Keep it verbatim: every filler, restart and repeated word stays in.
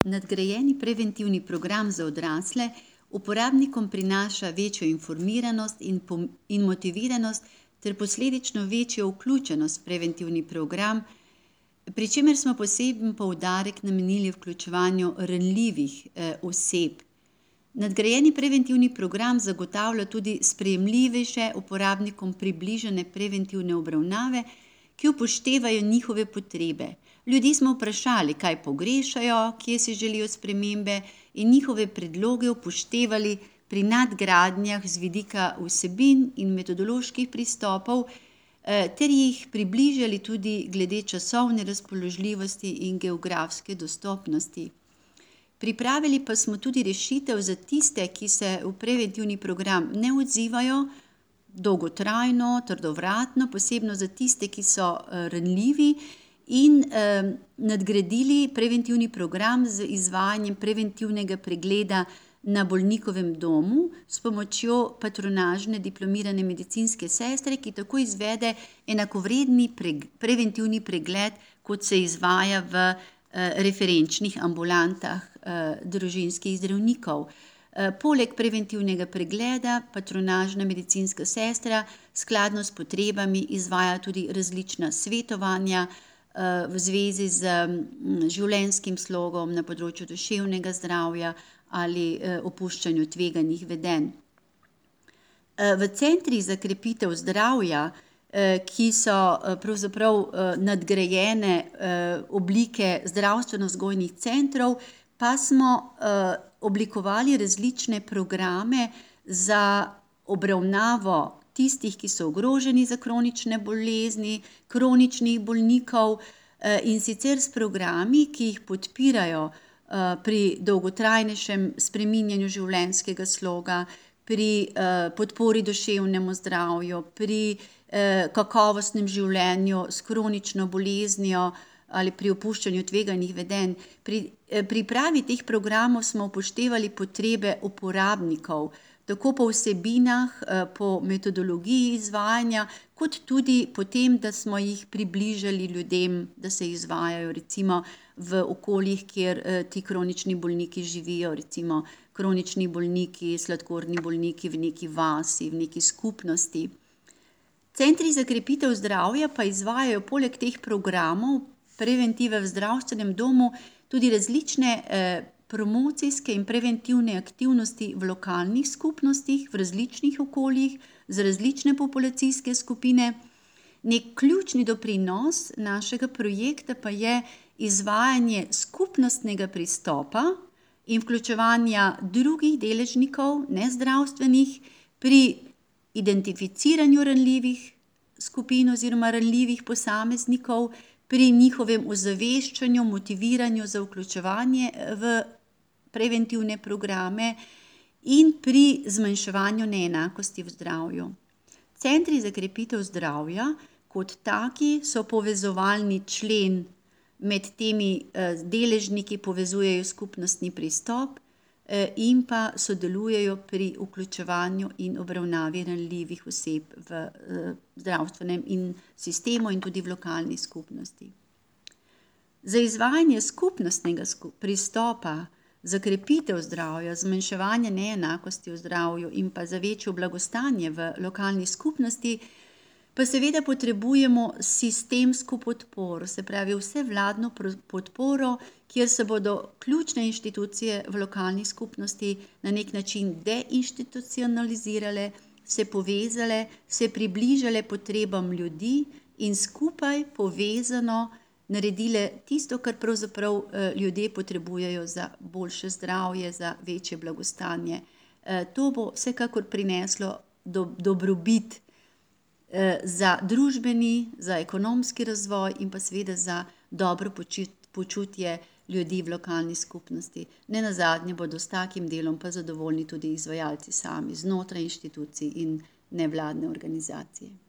Nadgrajeni preventivni program za odrasle uporabnikom prinaša večjo informiranost in, pom- in motiviranost ter posledično večjo vključenost v preventivni program, pri čemer smo poseben poudarek namenili vključevanju ranljivih eh, oseb. Nadgrajeni preventivni program zagotavlja tudi sprejemljivejše uporabnikom približane preventivne obravnave, ki upoštevajo njihove potrebe. Ljudi smo vprašali, kaj pogrešajo, kje si želijo spremembe in njihove predloge upoštevali pri nadgradnjah z vidika vsebin in metodoloških pristopov, eh, ter jih približali tudi glede časovne razpoložljivosti in geografske dostopnosti. Pripravili pa smo tudi rešitev za tiste, ki se v preventivni program ne odzivajo, dolgotrajno, trdovratno, posebno za tiste, ki so eh, ranljivi, in eh, nadgradili preventivni program z izvajanjem preventivnega pregleda na bolnikovem domu s pomočjo patronažne diplomirane medicinske sestre, ki tako izvede enakovredni preg- preventivni pregled, kot se izvaja v eh, referenčnih ambulantah eh, družinskih zdravnikov. Eh, poleg preventivnega pregleda patronažna medicinska sestra skladno s potrebami izvaja tudi različna svetovanja eh, v zvezi z mm, življenjskim slogom na področju duševnega zdravja ali eh, opuščanju tveganih vedenj. Eh, v centrih za krepitev zdravja, eh, ki so eh, pravzaprav eh, nadgrajene eh, oblike zdravstveno-vzgojnih centrov, pa smo eh, oblikovali različne programe za obravnavo tistih, ki so ogroženi za kronične bolezni, kroničnih bolnikov eh, in sicer s programi, ki jih podpirajo eh, pri dolgotrajnejšem spreminjanju življenjskega sloga, pri eh, podpori duševnemu zdravju, pri eh, kakovostnem življenju s kronično boleznijo ali pri opuščanju tveganih vedenj. Pri eh, pripravi teh programov smo upoštevali potrebe uporabnikov, tako po vsebinah, eh, po metodologiji izvajanja, kot tudi po tem, da smo jih približali ljudem, da se izvajajo recimo v okoljih, kjer eh, ti kronični bolniki živijo, recimo kronični bolniki, sladkorni bolniki v neki vasi, v neki skupnosti. Centri za krepitev zdravja pa izvajajo poleg teh programov preventive v zdravstvenem domu tudi različne eh, promocijske in preventivne aktivnosti v lokalnih skupnostih, v različnih okoljih, za različne populacijske skupine. Nek ključni doprinos našega projekta pa je izvajanje skupnostnega pristopa in vključevanja drugih deležnikov, nezdravstvenih, pri identificiranju ranljivih skupin oziroma ranljivih posameznikov, pri njihovem ozaveščanju, motiviranju za vključevanje v preventivne programe in pri zmanjševanju neenakosti v zdravju. Centri za krepitev zdravja kot taki so povezovalni člen med temi eh, deležniki, povezujejo skupnostni pristop eh, in pa sodelujejo pri vključevanju in obravnavi ranljivih oseb v eh, zdravstvenem in sistemu in tudi v lokalni skupnosti. Za izvajanje skupnostnega sku- pristopa za krepitev zdravja, zmanjševanje neenakosti v zdravju in pa za večjo blagostanje v lokalni skupnosti, pa seveda potrebujemo sistemsko podporo, se pravi vse vladno podporo, kjer se bodo ključne inštitucije v lokalni skupnosti na nek način deinstitucionalizirale, se povezale, se približale potrebam ljudi in skupaj povezano naredile tisto, kar pravzaprav eh, ljudje potrebujejo za boljše zdravje, za večje blagostanje. Eh, to bo vsekakor prineslo do, dobrobit eh, za družbeni, za ekonomski razvoj in pa seveda za dobro počut, počutje ljudi v lokalni skupnosti. Ne nazadnje bodo s takim delom pa zadovoljni tudi izvajalci sami znotraj inštitucij in nevladne organizacije.